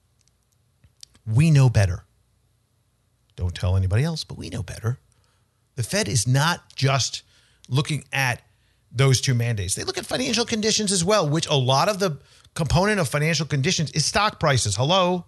We know better. Don't tell anybody else, but we know better. The Fed is not just looking at those two mandates. They look at financial conditions as well, which a lot of the component of financial conditions is stock prices. Hello?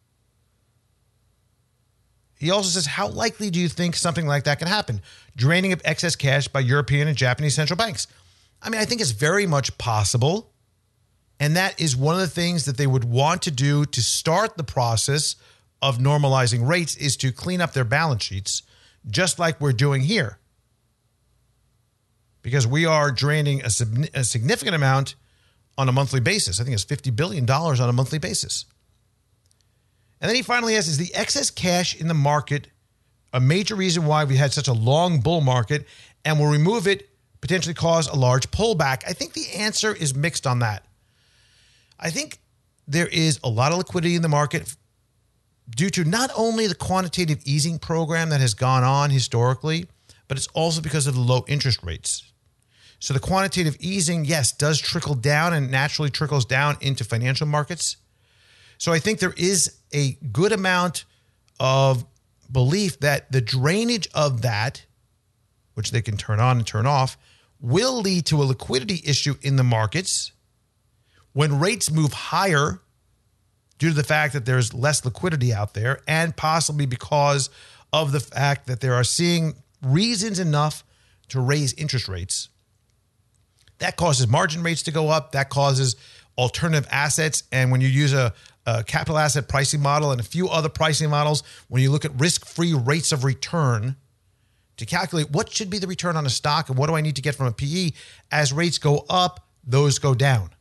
He also says, how likely do you think something like that can happen? Draining of excess cash by European and Japanese central banks. I mean, I think it's very much possible. And that is one of the things that they would want to do to start the process of normalizing rates, is to clean up their balance sheets, just like we're doing here. Because we are draining a, a significant amount on a monthly basis. I think it's fifty billion dollars on a monthly basis. And then he finally asks, is the excess cash in the market a major reason why we had such a long bull market, and will remove it potentially cause a large pullback? I think the answer is mixed on that. I think there is a lot of liquidity in the market due to not only the quantitative easing program that has gone on historically, but it's also because of the low interest rates. So the quantitative easing, yes, does trickle down and naturally trickles down into financial markets. So I think there is a good amount of belief that the drainage of that, which they can turn on and turn off, will lead to a liquidity issue in the markets. When rates move higher due to the fact that there's less liquidity out there, and possibly because of the fact that there are seeing reasons enough to raise interest rates, that causes margin rates to go up. That causes alternative assets. And when you use a, a capital asset pricing model and a few other pricing models, when you look at risk-free rates of return to calculate what should be the return on a stock and what do I need to get from a P E, as rates go up, those go down.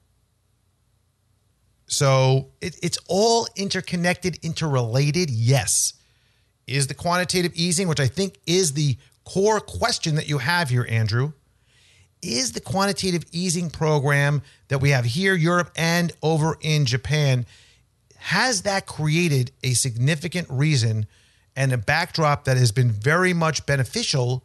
So it, it's all interconnected, interrelated, yes. Is the quantitative easing, which I think is the core question that you have here, Andrew, is the quantitative easing program that we have here, Europe, and over in Japan, has that created a significant reason and a backdrop that has been very much beneficial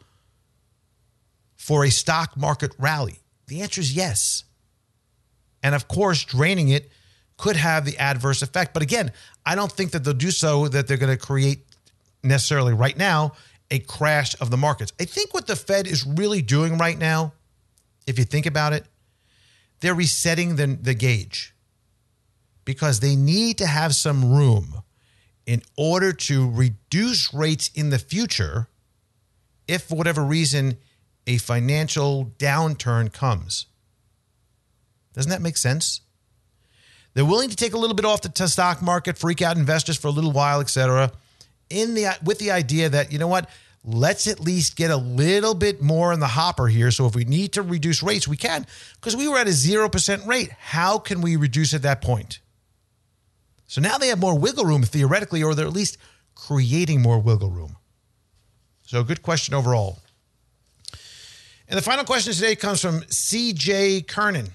for a stock market rally? The answer is yes. And of course, draining it could have the adverse effect. But again, I don't think that they'll do so, that they're going to create necessarily right now a crash of the markets. I think what the Fed is really doing right now, if you think about it, they're resetting the, the gauge, because they need to have some room in order to reduce rates in the future if, for whatever reason, a financial downturn comes. Doesn't that make sense? They're willing to take a little bit off the t- stock market, freak out investors for a little while, et cetera, in the, with the idea that, you know what, let's at least get a little bit more in the hopper here. So if we need to reduce rates, we can, because we were at a zero percent rate. How can we reduce at that point? So now they have more wiggle room theoretically, or they're at least creating more wiggle room. So good question overall. And the final question today comes from C J Kernan.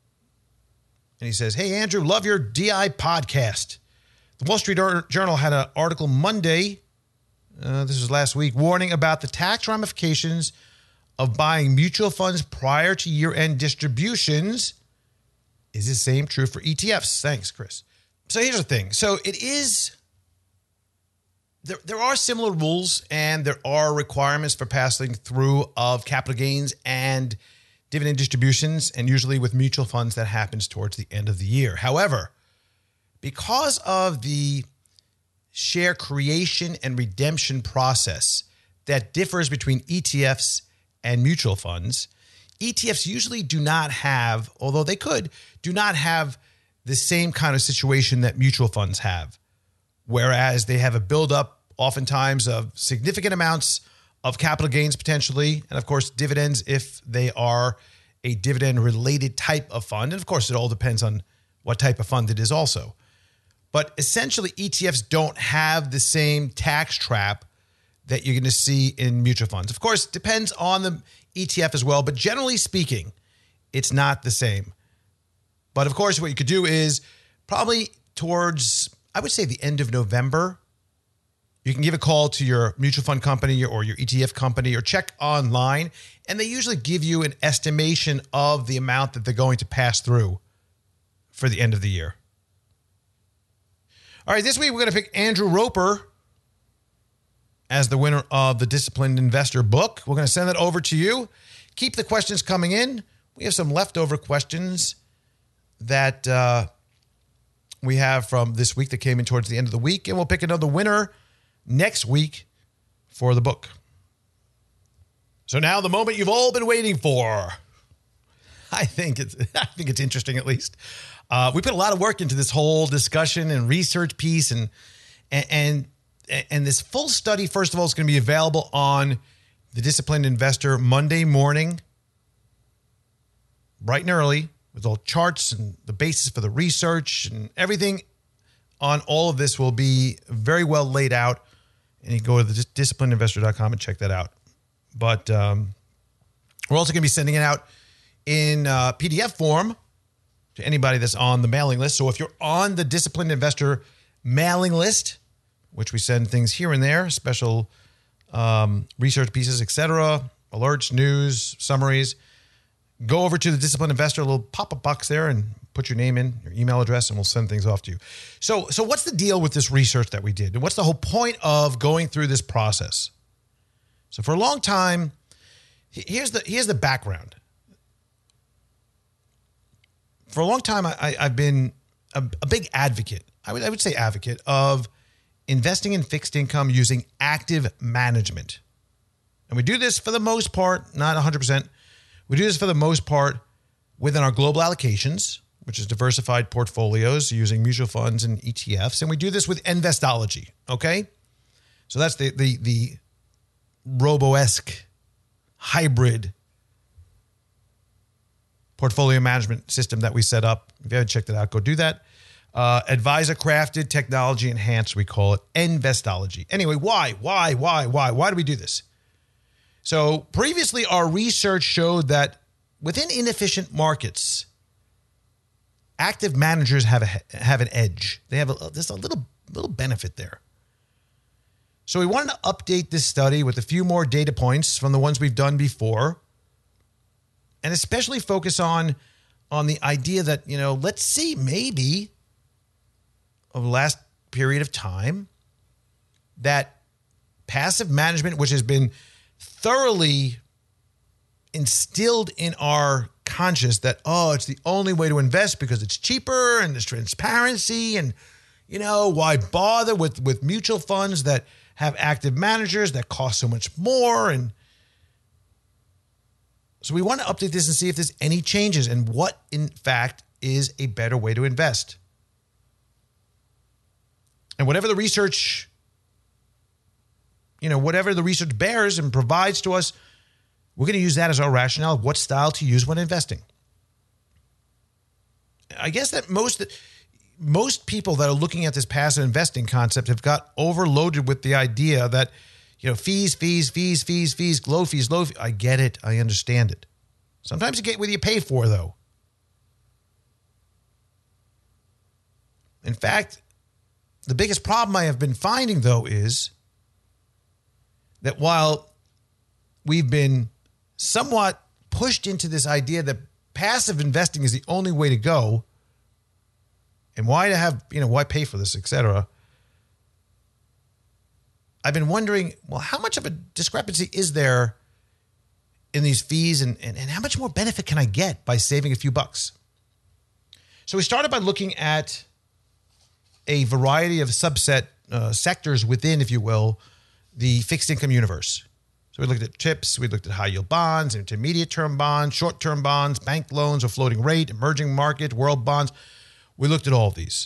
And he says, hey, Andrew, love your D I podcast. The Wall Street Journal had an article Monday, uh, this was last week, warning about the tax ramifications of buying mutual funds prior to year-end distributions. Is the same true for E T Fs? Thanks, Chris. So here's the thing. So it is, there, there are similar rules and there are requirements for passing through of capital gains and dividend distributions, and usually with mutual funds that happens towards the end of the year. However, because of the share creation and redemption process that differs between E T Fs and mutual funds, E T Fs usually do not have, although they could, do not have the same kind of situation that mutual funds have, whereas they have a buildup oftentimes of significant amounts of capital gains potentially, and of course dividends if they are a dividend-related type of fund. And of course, it all depends on what type of fund it is also. But essentially, E T Fs don't have the same tax trap that you're going to see in mutual funds. Of course, it depends on the E T F as well, but generally speaking, it's not the same. But of course, what you could do is probably towards, I would say, the end of November, you can give a call to your mutual fund company or your E T F company or check online, and they usually give you an estimation of the amount that they're going to pass through for the end of the year. All right, this week we're going to pick Andrew Roper as the winner of the Disciplined Investor book. We're going to send that over to you. Keep the questions coming in. We have some leftover questions that uh, we have from this week that came in towards the end of the week, and we'll pick another winner next week for the book. So now the moment you've all been waiting for. I think it's I think it's interesting, at least. Uh, we put a lot of work into this whole discussion and research piece, and and and, and this full study, first of all, is going to be available on the Disciplined Investor Monday morning, bright and early, with all charts and the basis for the research and everything on all of this will be very well laid out. And you can go to the disciplined investor dot com and check that out. But um, we're also going to be sending it out in uh, P D F form to anybody that's on the mailing list. So if you're on the Disciplined Investor mailing list, which we send things here and there, special um, research pieces, et cetera, alerts, news, summaries, go over to the Disciplined Investor, a little pop-up box there, and put your name in, your email address, and we'll send things off to you. So, so what's the deal with this research that we did? And what's the whole point of going through this process? So for a long time, here's the here's the background. For a long time, I, I've been a, a big advocate, I would, I would say advocate, of investing in fixed income using active management. And we do this for the most part, not one hundred percent. We do this for the most part within our global allocations, which is diversified portfolios using mutual funds and E T Fs. And we do this with Investology, okay? So that's the the the robo-esque hybrid portfolio management system that we set up. If you haven't checked it out, go do that. Uh, advisor crafted, technology enhanced, we call it Investology. Anyway, why, why, why, why, why do we do this? So previously, our research showed that within inefficient markets, active managers have a have an edge. They have a, there's a little little benefit there. So we wanted to update this study with a few more data points from the ones we've done before, and especially focus on on the idea that, you know, let's see, maybe over the last period of time, that passive management, which has been thoroughly instilled in our conscious that, oh, it's the only way to invest because it's cheaper and there's transparency, and, you know, why bother with, with mutual funds that have active managers that cost so much more? And so we want to update this and see if there's any changes and what, in fact, is a better way to invest. And whatever the research, you know, whatever the research bears and provides to us, we're going to use that as our rationale of what style to use when investing. I guess that most most people that are looking at this passive investing concept have got overloaded with the idea that, you know, fees, fees, fees, fees, fees, low fees, low fees. I get it. I understand it. Sometimes you get what you pay for, though. In fact, the biggest problem I have been finding, though, is that while we've been somewhat pushed into this idea that passive investing is the only way to go, and why to have, you know, why pay for this, et cetera, I've been wondering, well, how much of a discrepancy is there in these fees, and, and, and how much more benefit can I get by saving a few bucks? So we started by looking at a variety of subset uh, sectors within, if you will, the fixed income universe. So we looked at chips, we looked at high yield bonds, intermediate term bonds, short term bonds, bank loans or floating rate, emerging market, world bonds. We looked at all of these.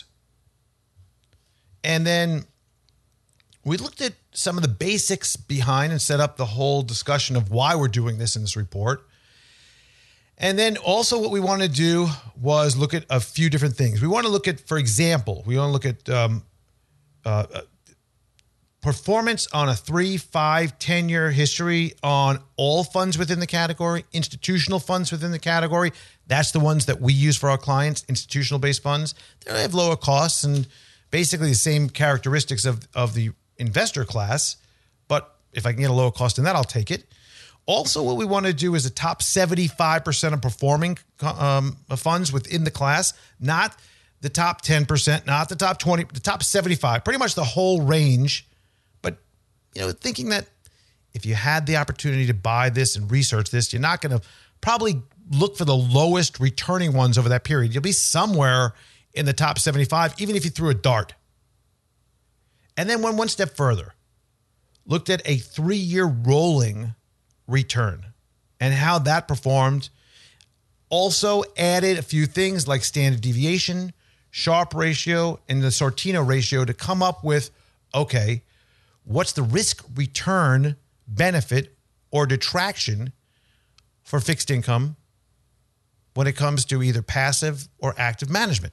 And then we looked at some of the basics behind and set up the whole discussion of why we're doing this in this report. And then also what we want to do was look at a few different things. We want to look at, for example, we want to look at um, uh, performance on a three, five, ten-year history on all funds within the category, institutional funds within the category. That's the ones that we use for our clients, institutional-based funds. They have lower costs and basically the same characteristics of, of the investor class. But if I can get a lower cost in that, I'll take it. Also, what we want to do is the top seventy-five percent of performing um, funds within the class, not the top ten percent, not the top twenty, the top seventy-five, pretty much the whole range. But, you know, thinking that if you had the opportunity to buy this and research this, you're not going to probably look for the lowest returning ones over that period. You'll be somewhere in the top seventy-five, even if you threw a dart. And then went one step further, looked at a three-year rolling return and how that performed. Also added a few things like standard deviation, Sharpe ratio, and the Sortino ratio to come up with, okay, what's the risk return benefit or detraction for fixed income when it comes to either passive or active management.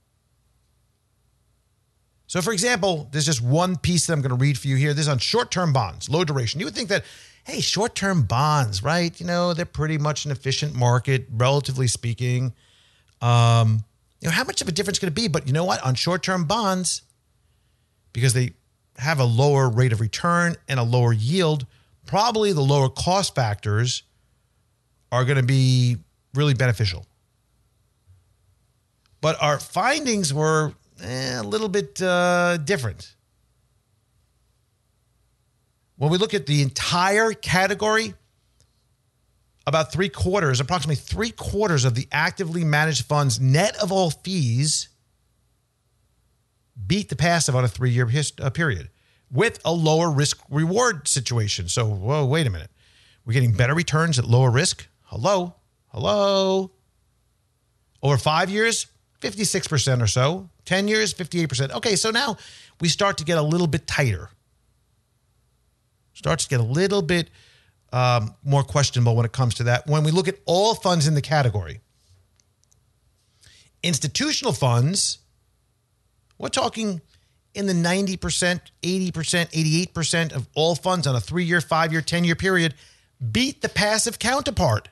So, for example, there's just one piece that I'm going to read for you here. This is on short-term bonds, low duration. You would think that, hey, short-term bonds, right? You know, they're pretty much an efficient market, relatively speaking. Um, you know, how much of a difference could it be? But you know what? On short-term bonds, because they have a lower rate of return and a lower yield, probably the lower cost factors are going to be really beneficial. But our findings were eh, a little bit uh, different. When we look at the entire category, about three quarters, approximately three quarters of the actively managed funds net of all fees beat the passive on a three-year hist- uh, period with a lower risk reward situation. So, whoa, wait a minute. We're getting better returns at lower risk? Hello? Hello? Over five years, fifty-six percent or so. ten years, fifty-eight percent. Okay, so now we start to get a little bit tighter. Starts to get a little bit um, more questionable when it comes to that. When we look at all funds in the category, institutional funds, we're talking in the ninety percent, eighty percent, eighty-eight percent of all funds on a three-year, five-year, ten-year period beat the passive counterpart.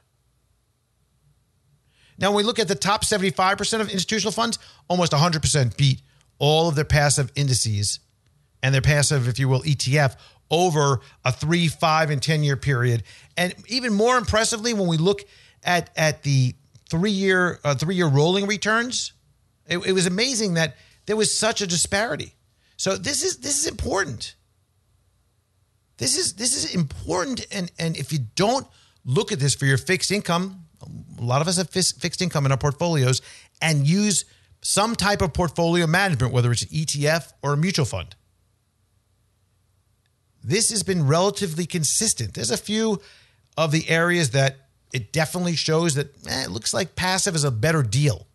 Now, when we look at the top seventy-five percent of institutional funds, almost one hundred percent beat all of their passive indices and their passive, if you will, E T F over a three, five, and ten-year period. And even more impressively, when we look at, at the three-year uh, three-year rolling returns, it, it was amazing that there was such a disparity. So this is this is important. This is this is important, and and if you don't look at this for your fixed income, a lot of us have fixed income in our portfolios and use some type of portfolio management, whether it's an E T F or a mutual fund. This has been relatively consistent. There's a few of the areas that it definitely shows that eh, it looks like passive is a better deal.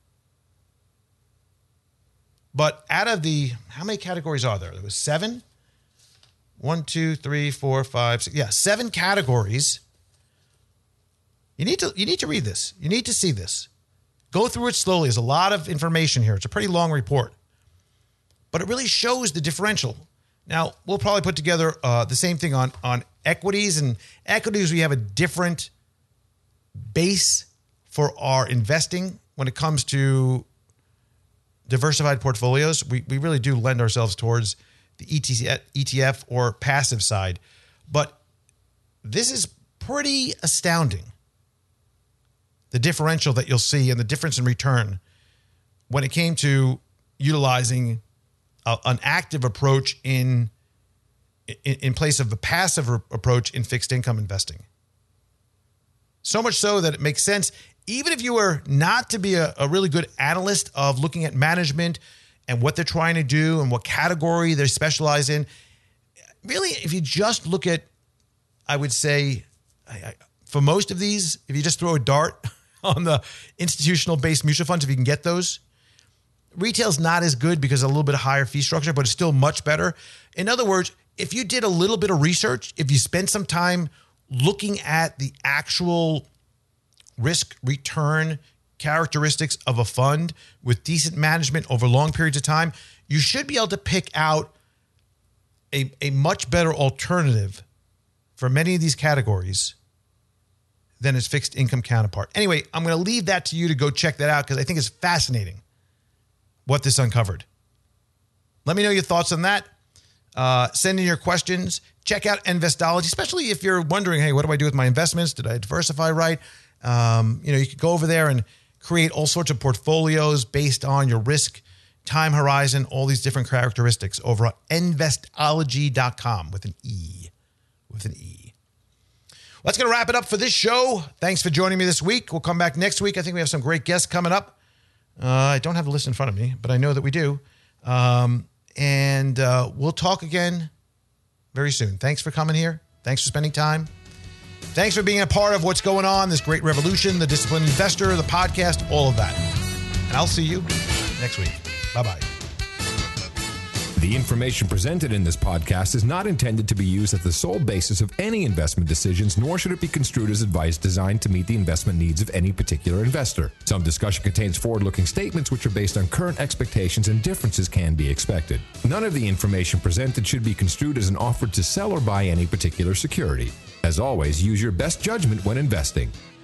But out of the, how many categories are there? There was seven. One, two, three, four, five, six. Yeah, seven categories. You need to you need to read this. You need to see this. Go through it slowly. There's a lot of information here. It's a pretty long report. But it really shows the differential. Now, we'll probably put together uh, the same thing on, on equities. And equities, we have a different base for our investing when it comes to diversified portfolios. We we really do lend ourselves towards the E T F or passive side. But this is pretty astounding, the differential that you'll see and the difference in return when it came to utilizing a, an active approach in, in, in place of a passive approach in fixed income investing. So much so that it makes sense, even if you were not to be a, a really good analyst of looking at management and what they're trying to do and what category they specialize in. Really, if you just look at, I would say, I, I, for most of these, if you just throw a dart on the institutional-based mutual funds, if you can get those, Retail's not as good because of a little bit of higher fee structure, but it's still much better. In other words, if you did a little bit of research, if you spent some time looking at the actual risk return characteristics of a fund with decent management over long periods of time, you should be able to pick out a, a much better alternative for many of these categories than its fixed income counterpart. Anyway, I'm going to leave that to you to go check that out because I think it's fascinating what this uncovered. Let me know your thoughts on that. Uh, send in your questions. Check out Investology, especially if you're wondering, hey, what do I do with my investments? Did I diversify right? Um, you know, you could go over there and create all sorts of portfolios based on your risk, time horizon, all these different characteristics over at investology dot com with an E. With an E. Well, that's going to wrap it up for this show. Thanks for joining me this week. We'll come back next week. I think we have some great guests coming up. Uh, I don't have the list in front of me, but I know that we do. Um, and uh, we'll talk again very soon. Thanks for coming here. Thanks for spending time. Thanks for being a part of what's going on, this great revolution, the Disciplined Investor, the podcast, all of that. And I'll see you next week. Bye-bye. The information presented in this podcast is not intended to be used as the sole basis of any investment decisions, nor should it be construed as advice designed to meet the investment needs of any particular investor. Some discussion contains forward-looking statements which are based on current expectations, and differences can be expected. None of the information presented should be construed as an offer to sell or buy any particular security. As always, use your best judgment when investing.